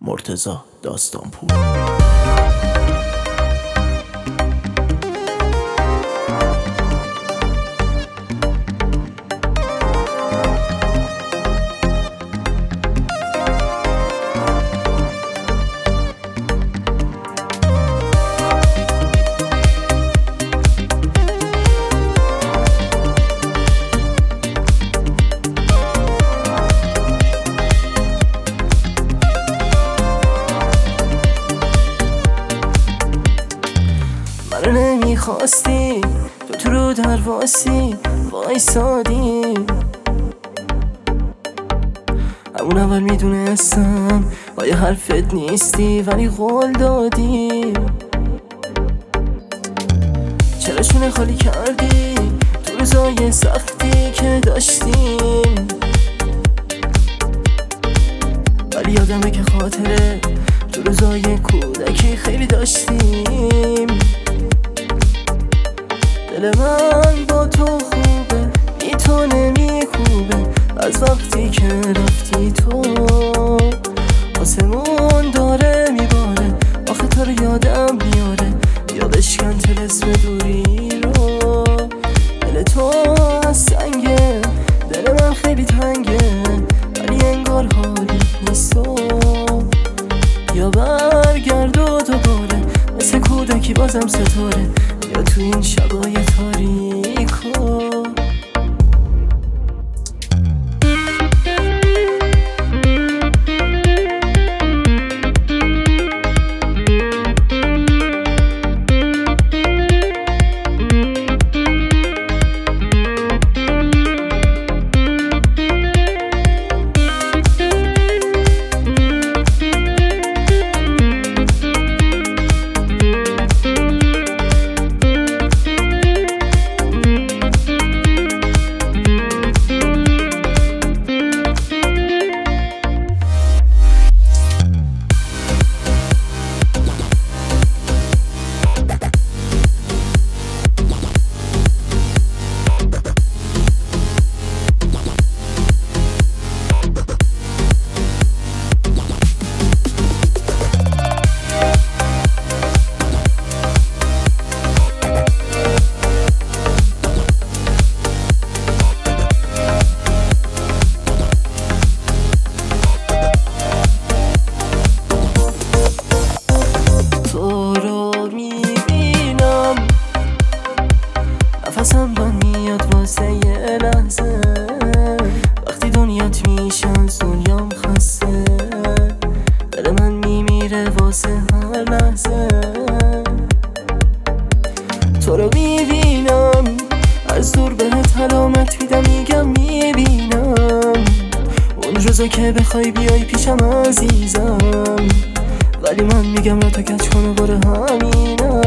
مرتضی داستانپور. منو نمیخواستی تو رو درواسی وایسادی، همون اول میدونستم با یه حرفت نیستی ولی قول دادی. چرا شونه خالی کردی تو روزای سختی که داشتیم، ولی یادمه که خاطره تو روزای کودکی خیلی داشتیم. دل من با تو خوبه بی تو نمیخوبه، از وقتی که رفتی تو آسمون داره میباره، آخه تو رو یادم میاره، یا بشکن طلسم دوری رو. دل تو از سنگه، دل من خیلی تنگه، ولی انگار حالی نیست تو. یا برگرد و دوباره مثل کودکی بازم ستاره، یا تو این شبای تاریکو. نفسم بند میاد واسه یه لحظه، وقتی دنیات میشه از دنیام خسته، دل من میمیره واسه هر لحظه. تو رو میبینم از دور بهت علامت میدم، میگم میبینم اون روزا که بخوای بیای پیشم عزیزم، ولی من میگم را تا کچ کنه باره همینم.